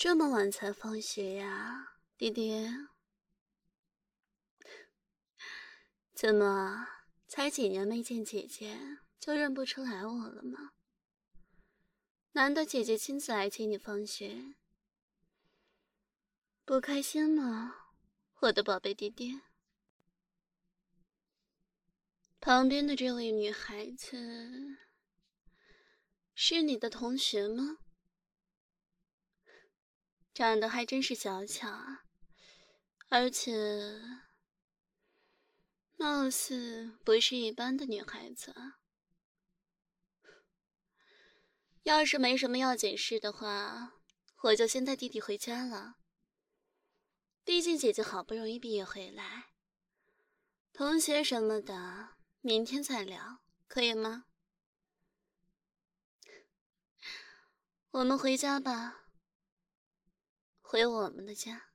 这么晚才放学呀，弟弟？怎么才几年没见姐姐，就认不出来我了吗？难得姐姐亲自来接你放学，不开心吗，我的宝贝弟弟？旁边的这位女孩子是你的同学吗？长得还真是小巧啊，而且貌似不是一般的女孩子啊。要是没什么要紧事的话，我就先带弟弟回家了。毕竟姐姐好不容易毕业回来，同学什么的，明天再聊，可以吗？我们回家吧，回我们的家。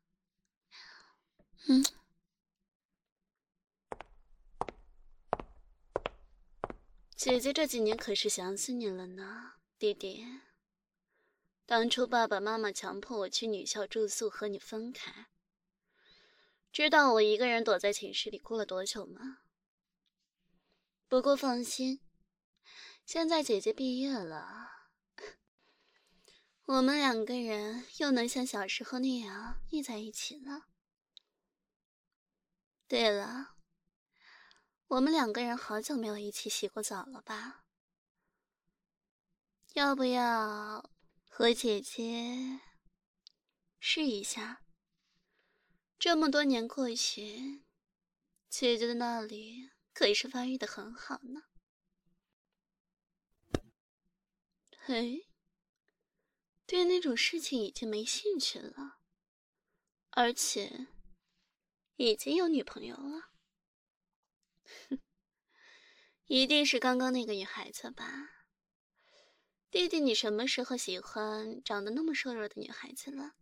姐姐这几年可是想死你了呢，弟弟。当初爸爸妈妈强迫我去女校住宿和你分开，知道我一个人躲在寝室里哭了多久吗？不过放心，现在姐姐毕业了，我们两个人又能像小时候那样腻在一起了。对了，我们两个人好久没有一起洗过澡了吧？要不要和姐姐试一下？这么多年过去，姐姐的那里可是发育得很好呢。嘿，对那种事情已经没兴趣了，而且已经有女朋友了。一定是刚刚那个女孩子吧？弟弟，你什么时候喜欢长得那么瘦弱的女孩子了？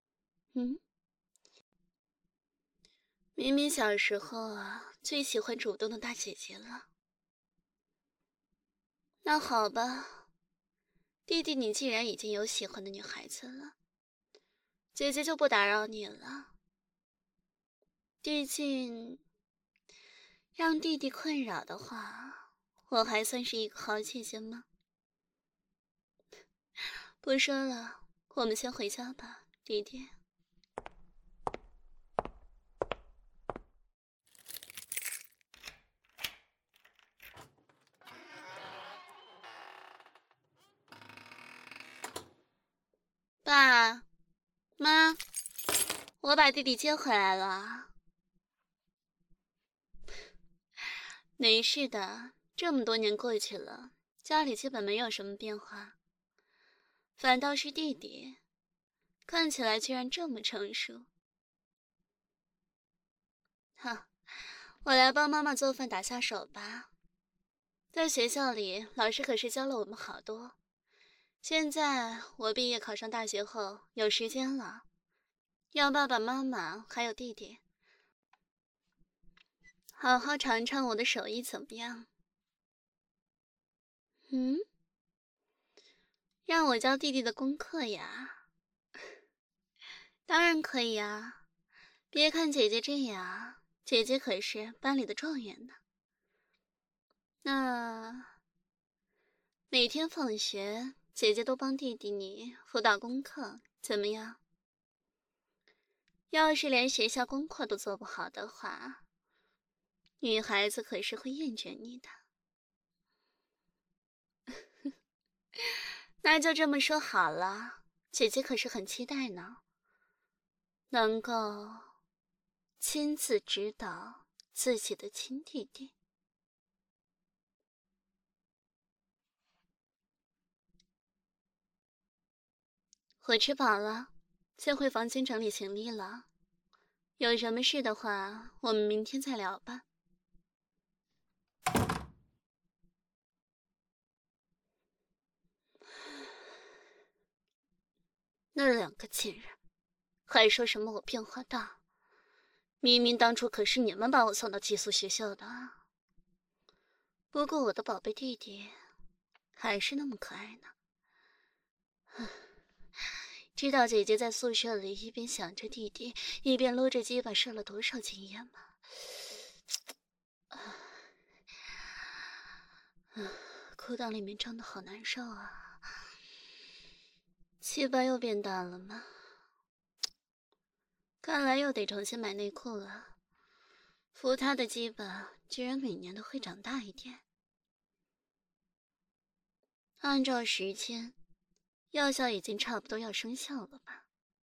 明明小时候啊，最喜欢主动的大姐姐了。那好吧，弟弟，你既然已经有喜欢的女孩子了，姐姐就不打扰你了。毕竟，让弟弟困扰的话，我还算是一个好姐姐吗？不说了，我们先回家吧，弟弟。爸妈，我把弟弟接回来了。没事的，这么多年过去了，家里基本没有什么变化。反倒是弟弟，看起来居然这么成熟。哼，我来帮妈妈做饭打下手吧。在学校里，老师可是教了我们好多。现在我毕业考上大学后有时间了，要爸爸妈妈还有弟弟好好尝尝我的手艺怎么样？让我教弟弟的功课呀？当然可以啊。别看姐姐这样，姐姐可是班里的状元呢。那每天放学，姐姐都帮弟弟你辅导功课，怎么样？要是连学校功课都做不好的话，女孩子可是会厌倦你的。那就这么说好了，姐姐可是很期待呢，能够亲自指导自己的亲弟弟。我吃饱了，先回房间整理行李了。有什么事的话，我们明天再聊吧。那两个贱人，还说什么我变化大，明明当初可是你们把我送到寄宿学校的。不过我的宝贝弟弟，还是那么可爱呢。 知道姐姐在宿舍里一边想着弟弟，一边撸着鸡巴射了多少经验吗？裤裆里面胀得好难受啊！鸡巴又变大了吗？看来又得重新买内裤了。扶他的鸡巴居然每年都会长大一点。按照时间，药效已经差不多要生效了吧？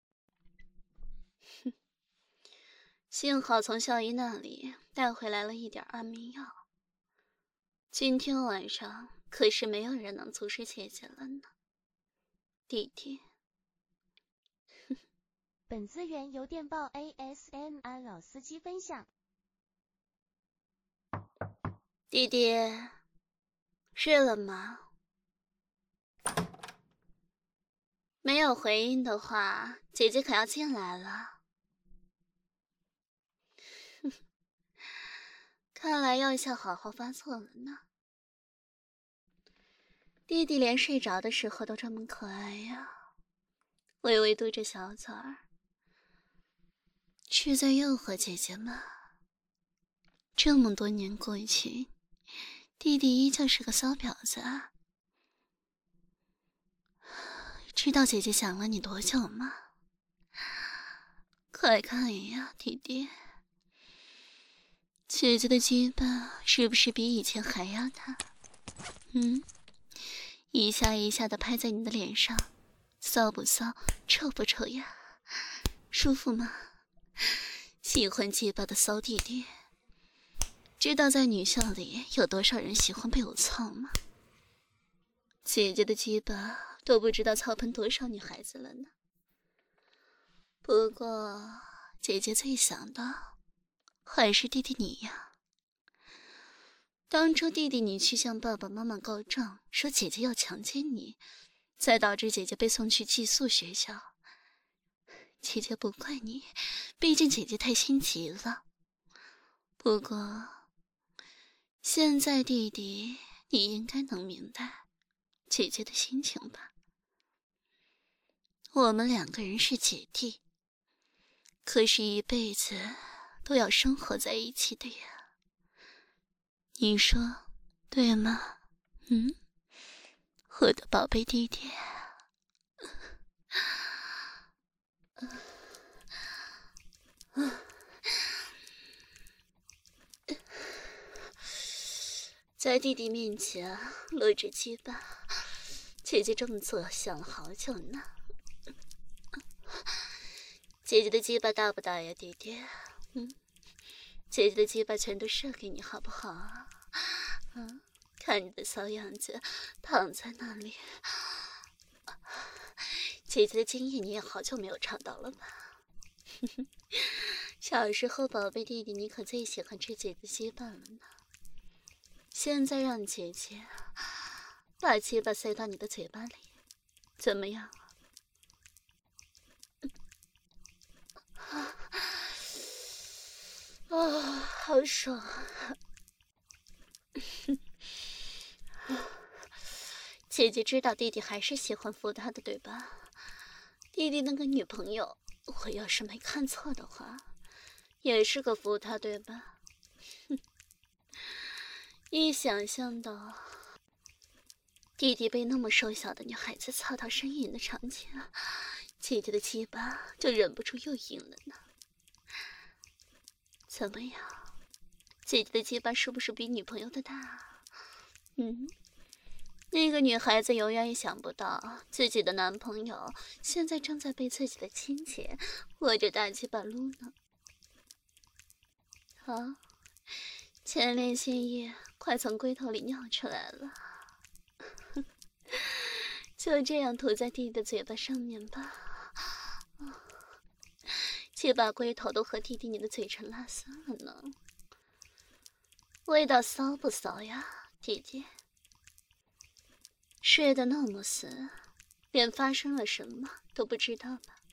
哼，幸好从校医那里带回来了一点安眠药。今天晚上可是没有人能阻止姐姐了呢，弟弟。 本资源由电报 ASMR 老司机分享。 弟弟，睡了吗？没有回应的话，姐姐可要进来了。看来药效好好发作了呢。弟弟连睡着的时候都这么可爱呀，微微嘟着小嘴儿，是在诱惑姐姐吗？这么多年过去，弟弟依旧是个骚婊子啊。知道姐姐想了你多久吗？快看呀，弟弟，姐姐的鸡巴是不是比以前还要大？一下一下的拍在你的脸上，骚不骚，臭不臭呀？舒服吗？喜欢鸡巴的骚弟弟，知道在女校里有多少人喜欢被我操吗？姐姐的鸡巴都不知道操喷多少女孩子了呢。不过姐姐最想的还是弟弟你呀。当初弟弟你去向爸爸妈妈告状，说姐姐要强奸你，才导致姐姐被送去寄宿学校。姐姐不怪你，毕竟姐姐太心急了。不过现在弟弟你应该能明白姐姐的心情吧。我们两个人是姐弟，可是一辈子都要生活在一起的呀。你说对吗？我的宝贝弟弟。在弟弟面前露着鸡巴，姐姐这么做想了好久呢。姐姐的鸡巴大不大呀，弟弟？姐姐的鸡巴全都射给你好不好啊？看你的骚样子，躺在那里。姐姐的经验你也好久没有尝到了吧？小时候宝贝弟弟你可最喜欢吃姐姐鸡巴了呢。现在让姐姐把鸡巴塞到你的嘴巴里，怎么样？好爽啊！姐姐知道弟弟还是喜欢扶她的，对吧？弟弟那个女朋友，我要是没看错的话，也是个扶她，对吧？一想象到弟弟被那么瘦小的女孩子操到呻吟的场景，姐姐的鸡巴就忍不住又硬了呢。怎么样，姐姐的鸡巴是不是比女朋友的大？那个女孩子永远也想不到，自己的男朋友现在正在被自己的亲姐握着大鸡巴撸呢。好，前列腺液快从龟头里尿出来了，就这样涂在弟弟的嘴巴上面吧。却把龟头都和弟弟你的嘴唇拉酸了呢。味道骚不骚呀，弟弟？睡得那么死，连发生了什么都不知道吧？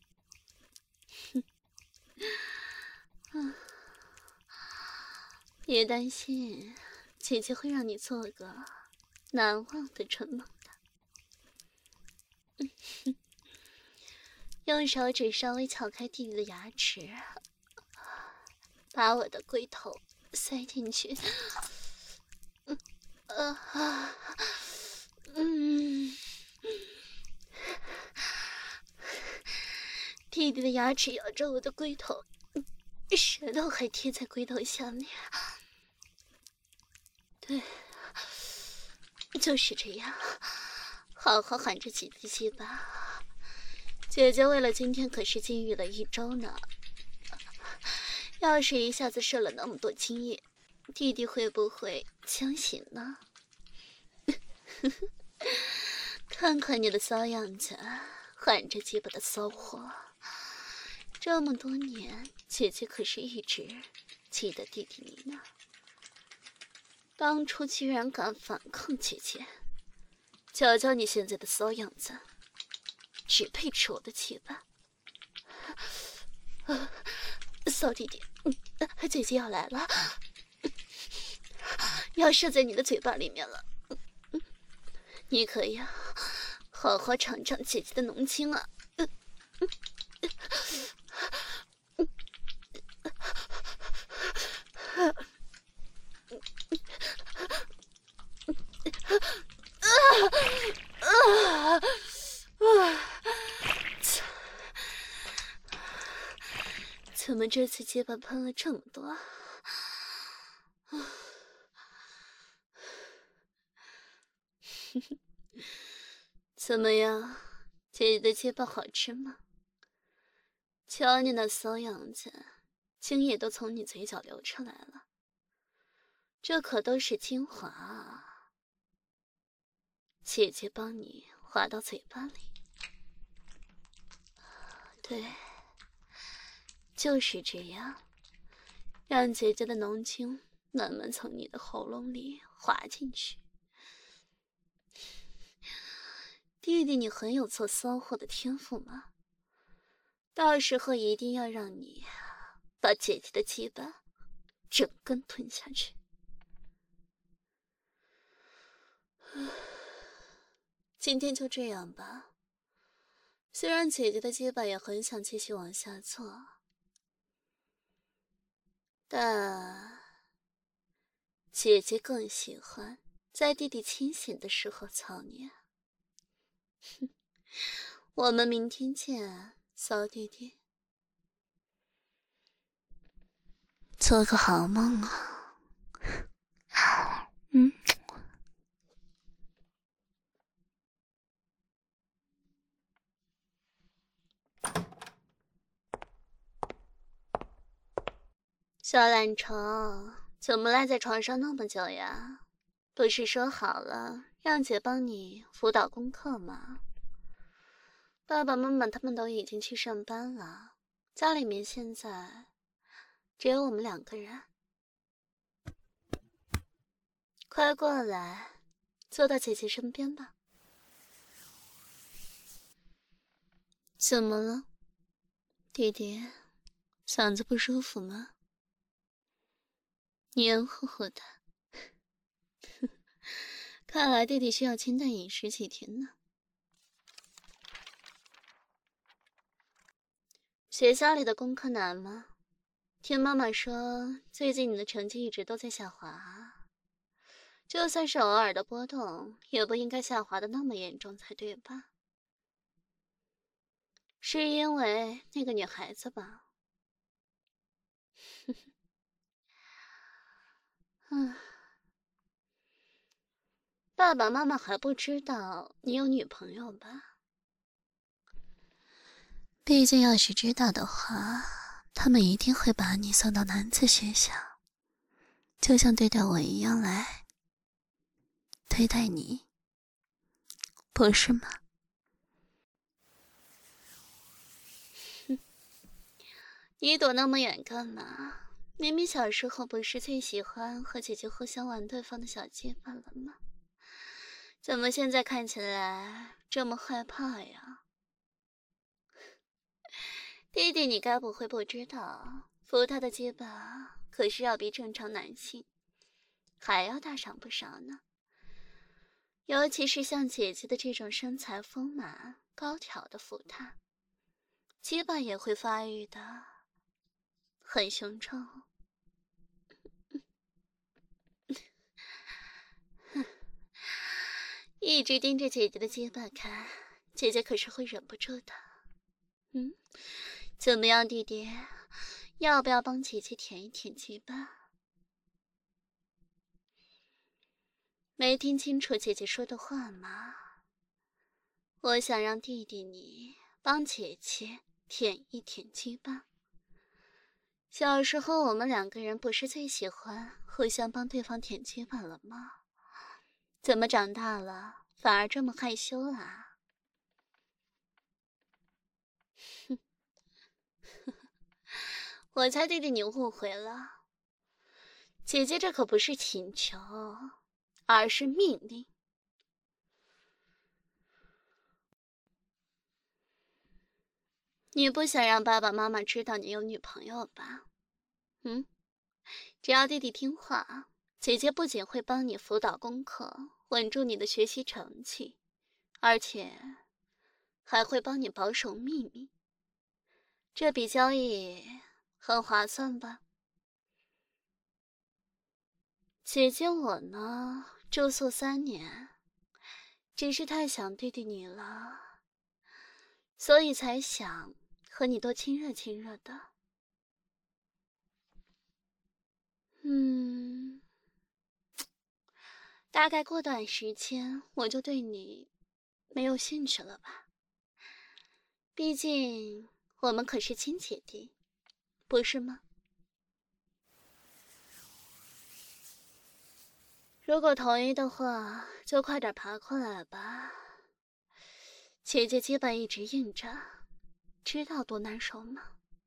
别担心，姐姐会让你做个难忘的春梦的。 用手指稍微撬开弟弟的牙齿，把我的龟头塞进去。弟弟的牙齿咬着我的龟头，舌头还贴在龟头下面。对，就是这样，好好含着姐姐鸡巴。姐姐为了今天可是禁欲了1周呢，要是一下子射了那么多精液，弟弟会不会清醒呢？看看你的骚样子，含着鸡巴的骚货。这么多年，姐姐可是一直记得弟弟你呢。当初居然敢反抗姐姐，瞧瞧你现在的骚样子，只配吃我的鸡巴。骚弟弟，姐姐要来了，要射在你的嘴巴里面了。你可以好好尝尝姐姐的浓情啊！怎么这次鸡巴喷了这么多？怎么样，姐姐的鸡巴好吃吗？瞧你那骚样子，精液都从你嘴角流出来了，这可都是精华啊！姐姐帮你滑到嘴巴里。对，就是这样，让姐姐的浓精慢慢从你的喉咙里滑进去。弟弟，你很有做骚货的天赋吗？到时候一定要让你把姐姐的鸡巴整根吞下去。今天就这样吧，虽然姐姐的鸡巴也很想继续往下做，但姐姐更喜欢在弟弟清醒的时候操你。我们明天见，骚弟弟，做个好梦啊。小懒虫，怎么赖在床上那么久呀？不是说好了让姐帮你辅导功课吗？爸爸妈妈他们都已经去上班了，家里面现在只有我们2个人。快过来，坐到姐姐身边吧。怎么了，弟弟？嗓子不舒服吗？黏糊糊的，看来弟弟需要清淡饮食几天呢。学校里的功课难吗？听妈妈说，最近你的成绩一直都在下滑，就算是偶尔的波动，也不应该下滑的那么严重才对吧？是因为那个女孩子吧？爸爸妈妈还不知道你有女朋友吧？毕竟要是知道的话，他们一定会把你送到男子学校，就像对待我一样来对待你，不是吗？你躲那么远干嘛？明明小时候不是最喜欢和姐姐互相玩对方的小鸡巴了吗？怎么现在看起来这么害怕呀？弟弟，你该不会不知道，扶他的鸡巴可是要比正常男性还要大上不少呢。尤其是像姐姐的这种身材丰满高挑的扶他， 鸡巴也会发育的，很雄壮。一直盯着姐姐的鸡巴看，姐姐可是会忍不住的。怎么样，弟弟？要不要帮姐姐舔一舔鸡巴？没听清楚姐姐说的话吗？我想让弟弟你帮姐姐舔一舔鸡巴。小时候我们两个人不是最喜欢互相帮对方舔鸡巴了吗？怎么长大了反而这么害羞啊？我猜弟弟你误会了，姐姐这可不是请求，而是命令。你不想让爸爸妈妈知道你有女朋友吧？只要弟弟听话，姐姐不仅会帮你辅导功课，稳住你的学习成绩，而且还会帮你保守秘密。这笔交易很划算吧？姐姐我呢，住宿3年，只是太想弟弟你了，所以才想和你多亲热亲热的。大概过段时间我就对你没有兴趣了吧？毕竟我们可是亲姐弟，不是吗？如果同意的话，就快点爬过来吧。姐姐鸡巴一直硬着，知道多难受吗？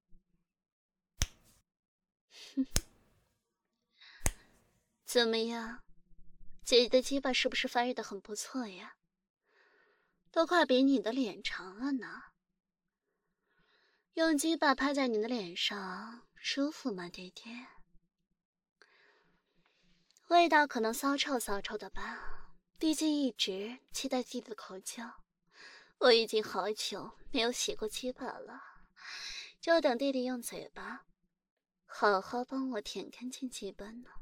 怎么样，姐姐的鸡巴是不是发育的很不错呀？都快比你的脸长了呢。用鸡巴拍在你的脸上，舒服吗，弟弟？味道可能骚臭骚臭的吧，毕竟一直期待弟弟的口交。我已经好久没有洗过鸡巴了，就等弟弟用嘴巴好好帮我舔干净鸡巴呢。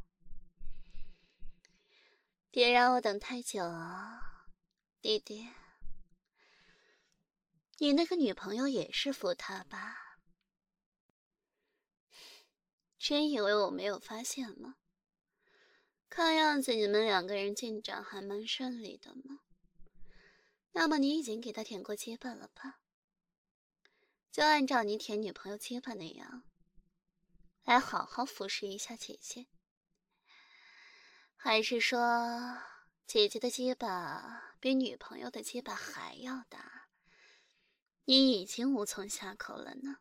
别让我等太久啊，弟弟。你那个女朋友也是服他吧？真以为我没有发现吗？看样子你们2个人进展还蛮顺利的嘛。那么你已经给他舔过鸡巴了吧？就按照你舔女朋友鸡巴那样，来好好服侍一下姐姐。还是说，姐姐的鸡巴比女朋友的鸡巴还要大，你已经无从下口了呢？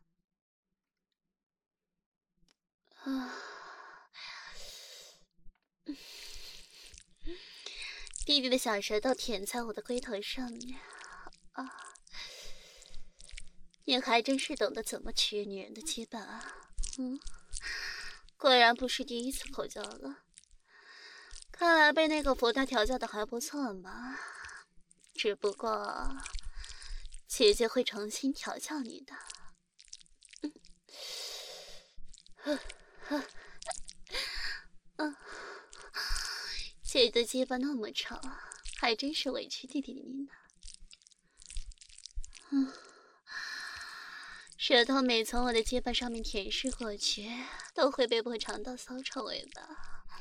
弟弟的小舌头舔在我的龟头上面啊！你还真是懂得怎么取悦女人的鸡巴啊！果然不是第一次口交了，看来被那个福大调教的还不错嘛。只不过，姐姐会重新调教你的。姐姐的鸡巴那么长，还真是委屈弟弟你呢。舌头每从我的鸡巴上面舔舐过去，都会被我尝到骚臭味吧？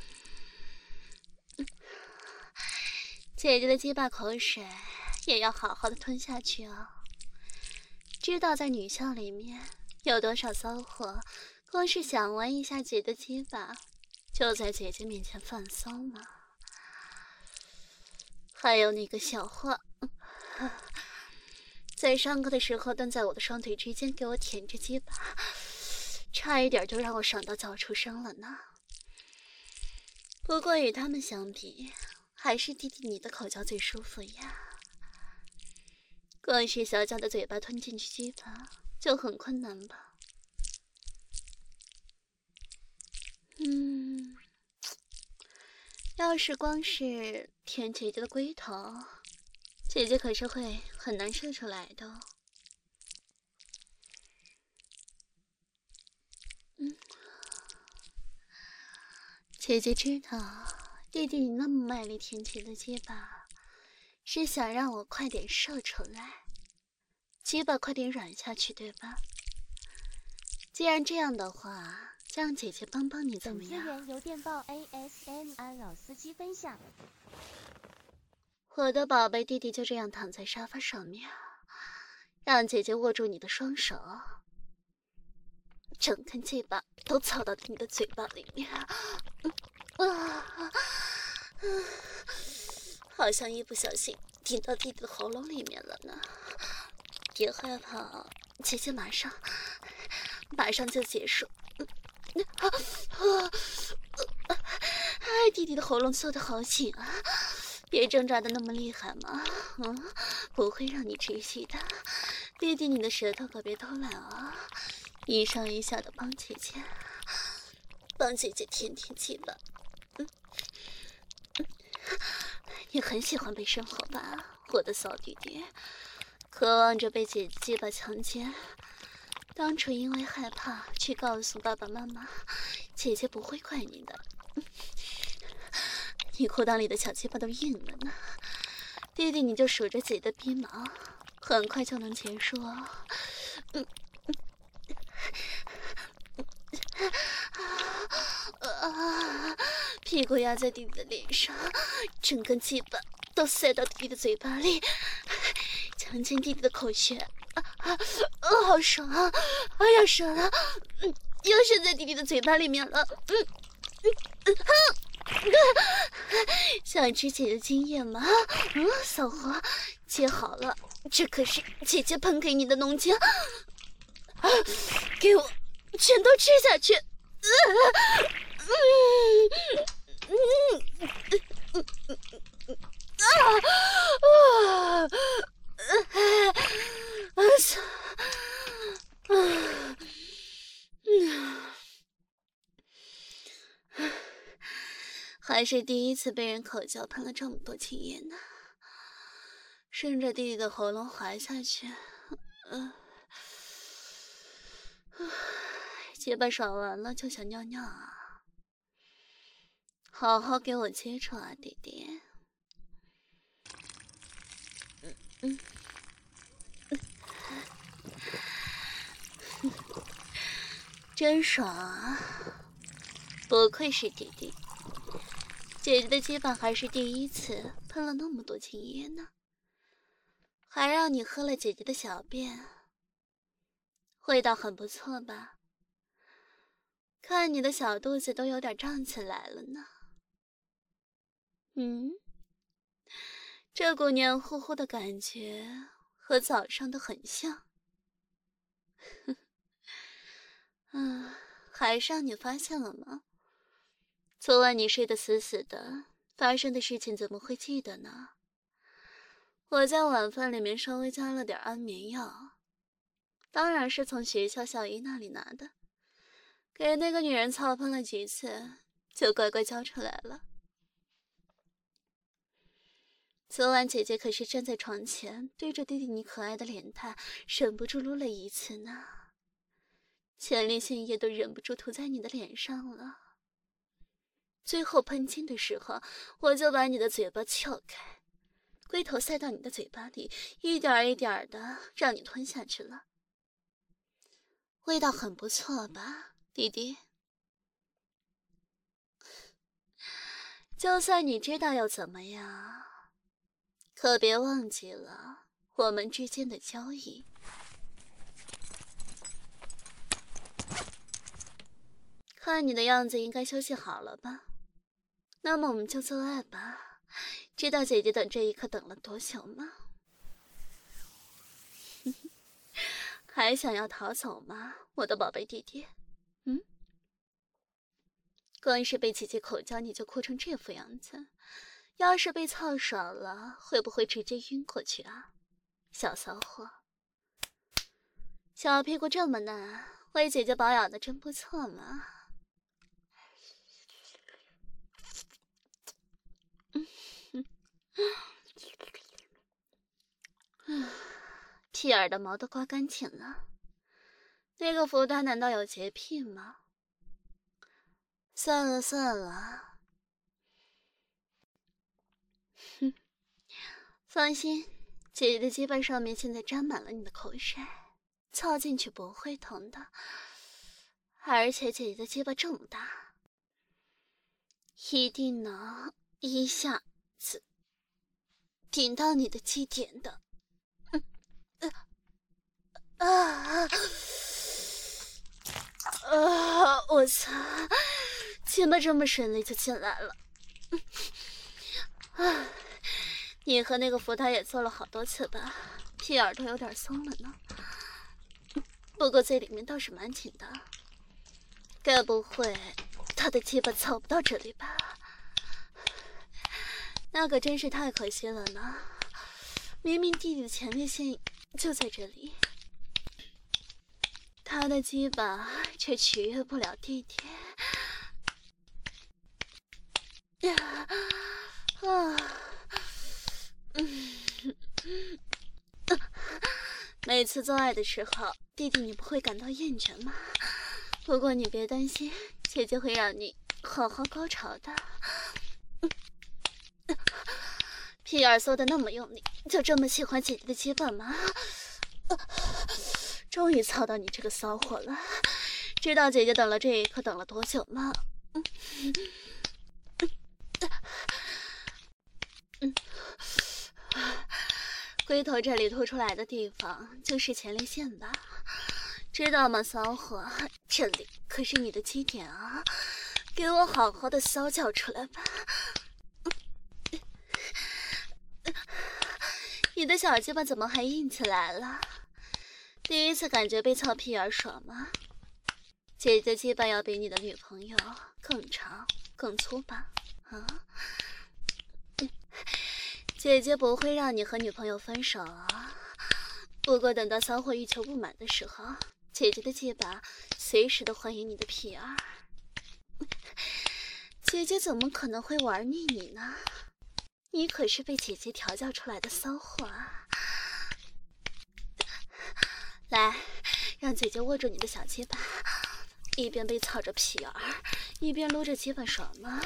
姐姐的鸡巴口水也要好好的吞下去啊！知道在女校里面有多少骚货，光是想玩一下姐的鸡巴，就在姐姐面前放骚吗？还有那个小花，在上课的时候蹲在我的双腿之间给我舔着鸡巴，差一点就让我爽到叫出声了呢。不过与他们相比，还是弟弟你的口交最舒服呀。光是小小的嘴巴吞进去鸡巴就很困难吧？要是光是舔姐姐的龟头，姐姐可是会很难射出来的哦。 姐姐知道弟弟你那么卖力舔姐的鸡巴，是想让我快点射出来，鸡巴快点软下去，对吧？既然这样的话，就让姐姐帮帮你怎么样？ 本资源由电报 ASMR 老司机分享。 我的宝贝弟弟就这样躺在沙发上面，让姐姐握住你的双手，整根鸡巴都操到你的嘴巴里面。好像一不小心顶到弟弟的喉咙里面了呢。别害怕，姐姐马上就结束。弟弟的喉咙缩得好紧啊，别挣扎的那么厉害嘛。不会让你窒息的。弟弟，你的舌头可别偷懒啊，一上一下的帮姐姐舔舔鸡巴。你很喜欢被生活吧，我的骚弟弟，渴望着被姐姐鸡巴强奸。当初因为害怕去告诉爸爸妈妈，姐姐不会怪你的。你裤裆里的小鸡巴都硬了呢，弟弟你就数着自己的逼毛，很快就能结束哦。屁股压在弟弟的脸上，整根鸡巴都塞到弟弟的嘴巴里，强奸弟弟的口穴。好爽啊！哎呀，爽了，又射在弟弟的嘴巴里面了。想吃姐姐经验吗？骚货，接好了，这可是姐姐喷给你的浓精，给我全都吃下去。还是第一次被人口交喷了这么多精液呢，顺着弟弟的喉咙滑下去。结巴爽完了就想尿尿啊，好好给我接住啊，弟弟。真爽啊，不愧是弟弟，姐姐的鸡巴还是第一次喷了那么多精液呢，还让你喝了姐姐的小便，味道很不错吧？看你的小肚子都有点胀起来了呢。这股黏糊糊的感觉和早上的很像。还是让你发现了吗？昨晚你睡得死死的，发生的事情怎么会记得呢？我在晚饭里面稍微加了点安眠药，当然是从学校校医那里拿的，给那个女人操喷了几次，就乖乖交出来了。昨晚姐姐可是站在床前，对着弟弟你可爱的脸蛋，忍不住撸了一次呢。前列腺液都忍不住涂在你的脸上了。最后喷精的时候，我就把你的嘴巴撬开，龟头塞到你的嘴巴里，一点一点的让你吞下去了。味道很不错吧，弟弟？就算你知道又怎么样？可别忘记了我们之间的交易。看你的样子应该休息好了吧，那么我们就做爱吧。知道姐姐等这一刻等了多久吗？还想要逃走吗，我的宝贝弟弟？光是被姐姐口交你就哭成这副样子，要是被操爽了，会不会直接晕过去啊，小骚货？小屁股这么嫩，为姐姐保养的真不错嘛。屁眼的毛都刮干净了，那个福大难道有洁癖吗？ 算了算了，哼，放心，姐姐的鸡巴上面现在沾满了你的口水，操进去不会痛的。而且姐姐的鸡巴这么大，一定能一下子顶到你的基点的。我操！鸡巴这么顺利就进来了。你和那个福他也做了好多次吧？屁眼都有点松了呢。不过这里面倒是蛮紧的。该不会他的鸡巴凑不到这里吧？那可真是太可惜了呢。明明弟弟的前列腺就在这里，他的鸡巴却取悦不了弟弟。每次做爱的时候，弟弟你不会感到厌倦吗？不过你别担心，姐姐会让你好好高潮的。屁眼缩得那么用力，就这么喜欢姐姐的鸡巴吗？终于操到你这个骚货了，知道姐姐等了这一刻等了多久吗？龟头这里凸出来的地方就是前列腺吧？知道吗，骚货？这里可是你的基点啊！给我好好的骚叫出来吧！你的小鸡巴怎么还硬起来了？第一次感觉被操屁眼爽吗？姐姐鸡巴要比你的女朋友更长更粗吧？啊？姐姐不会让你和女朋友分手啊。不过等到骚货欲求不满的时候，姐姐的鸡巴随时都欢迎你的屁眼。姐姐怎么可能会玩腻你呢？你可是被姐姐调教出来的骚货啊！来，让姐姐握住你的小鸡巴，一边被操着屁眼，一边撸着鸡巴爽吗？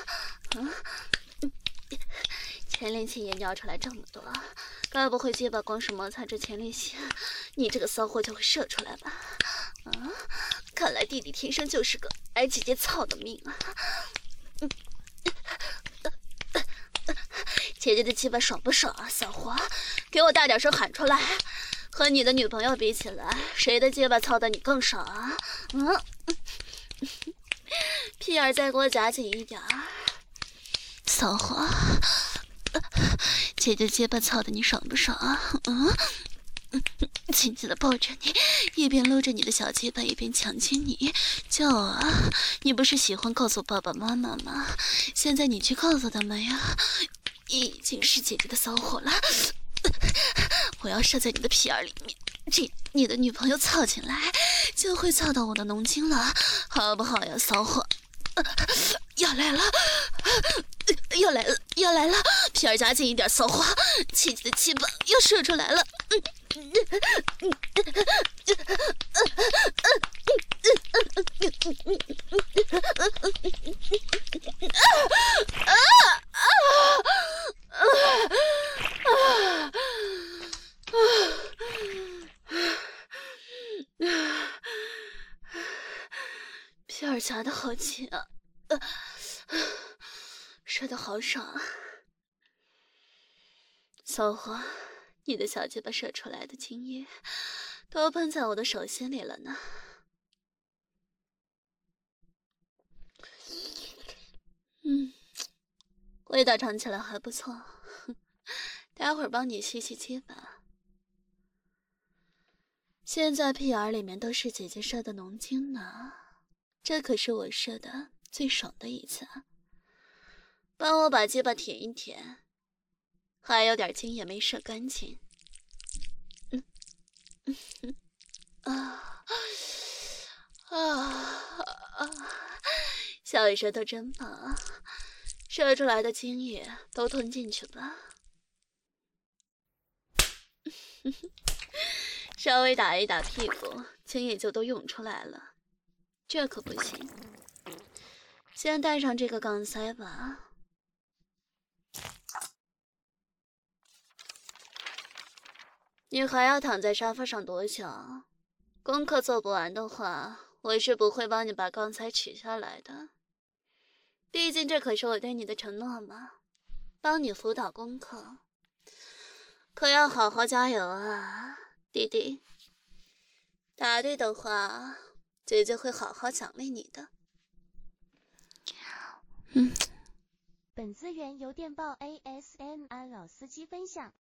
前列腺也尿出来这么多，该不会鸡巴光是摩擦着前列腺，你这个骚货就会射出来吧？看来弟弟天生就是个挨姐姐操的命啊！姐姐的鸡巴爽不爽啊，骚货？给我大点声喊出来！和你的女朋友比起来，谁的鸡巴操的你更爽啊？屁眼再给我夹紧一点，骚货！姐姐鸡巴操的你爽不爽啊？紧紧的抱着你，一边搂着你的小鸡巴，一边强亲你，叫啊！你不是喜欢告诉爸爸妈妈吗？现在你去告诉他们呀！已经是姐姐的骚货了，我要射在你的屁眼里面，这你的女朋友操进来就会操到我的浓精了，好不好呀，骚货？要来了，要来了，要来了！屁眼夹紧一点，骚货，姐姐的鸡巴要射出来了。屁眼夹的好紧啊，射的好爽啊！骚货，你的小鸡巴射出来的精液都喷在我的手心里了呢。味道尝起来还不错，待会儿帮你吸吸鸡巴。现在屁眼里面都是姐姐射的浓精呢，这可是我射的最爽的一次啊！帮我把鸡巴舔一舔，还有点精也没射干净。小舌头真棒啊！射出来的精液都吞进去吧。稍微打一打屁股，精液就都涌出来了，这可不行。 先戴上这个钢塞吧。你还要躺在沙发上多久？功课做不完的话，我是不会帮你把钢塞取下来的。毕竟这可是我对你的承诺嘛，帮你辅导功课，可要好好加油啊，弟弟。答对的话，姐姐会好好奖励你的。 本资源由电报 ASMR 老司机分享。